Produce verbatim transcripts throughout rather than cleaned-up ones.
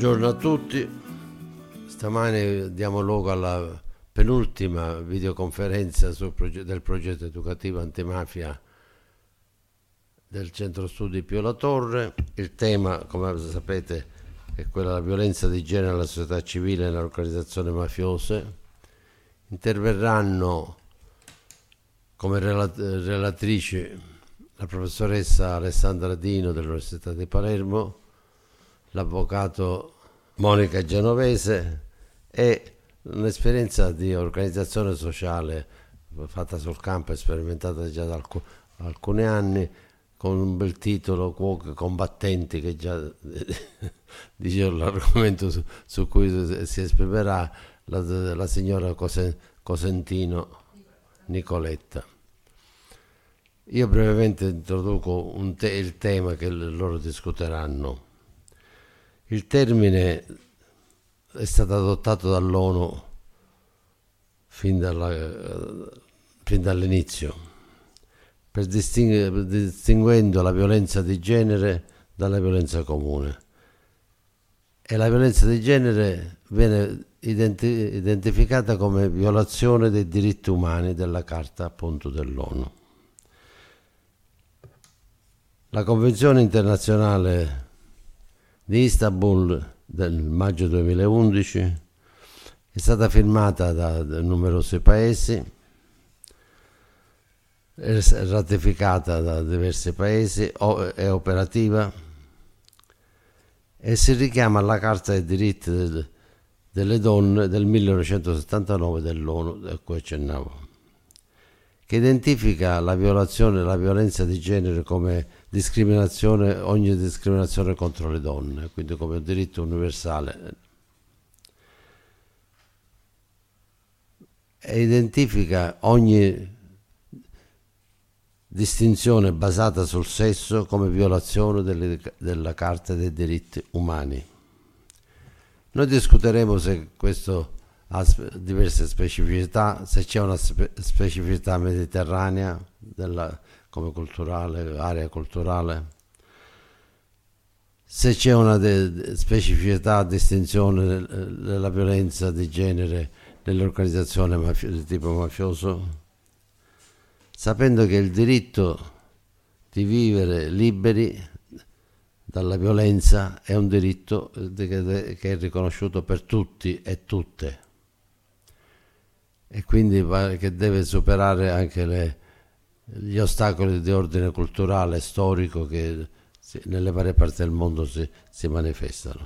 Buongiorno a tutti, stamane diamo luogo alla penultima videoconferenza sul proge- del progetto educativo antimafia del Centro Studi Pio La Torre. Il tema, come sapete, è quello della violenza di genere nella società civile e nelle organizzazioni mafiose. Interverranno come relat- relatrici la professoressa Alessandra Dino dell'Università di Palermo, l'avvocato Monica Genovese e un'esperienza di organizzazione sociale fatta sul campo e sperimentata già da alc- alcuni anni, con un bel titolo, Cuochi combattenti, che già dice l'argomento su, su cui si esprimerà la, la signora Cose, Cosentino Nicoletta. Io brevemente introduco un te- il tema che loro discuteranno. Il termine è stato adottato dall'ONU fin, dalla, fin dall'inizio, per distingu- distinguendo la violenza di genere dalla violenza comune. E la violenza di genere viene identi- identificata come violazione dei diritti umani della Carta, appunto, dell'ONU. La Convenzione internazionale di Istanbul del maggio duemilaundici è stata firmata da, da numerosi paesi, è ratificata da diversi paesi, è operativa e si richiama alla Carta dei diritti del, delle donne del millenovecentosettantanove dell'ONU, a cui accennavo, che identifica la violazione e la violenza di genere come discriminazione, ogni discriminazione contro le donne, quindi come un diritto universale, e identifica ogni distinzione basata sul sesso come violazione delle, della Carta dei diritti umani. Noi discuteremo se questo ha diverse specificità, se c'è una spe- specificità mediterranea della, come culturale, area culturale, se c'è una de- specificità, distinzione della violenza di genere nell'organizzazione mafio- di tipo mafioso, sapendo che il diritto di vivere liberi dalla violenza è un diritto che è riconosciuto per tutti e tutte, e quindi che deve superare anche le, gli ostacoli di ordine culturale e storico che nelle varie parti del mondo si, si manifestano.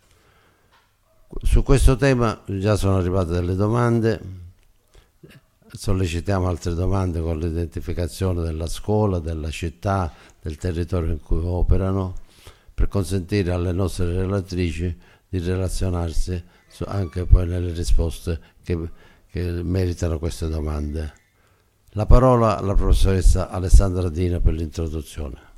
Su questo tema già sono arrivate delle domande, sollecitiamo altre domande con l'identificazione della scuola, della città, del territorio in cui operano, per consentire alle nostre relatrici di relazionarsi su, anche poi nelle risposte che, che meritano queste domande. La parola alla professoressa Alessandra Dino per l'introduzione.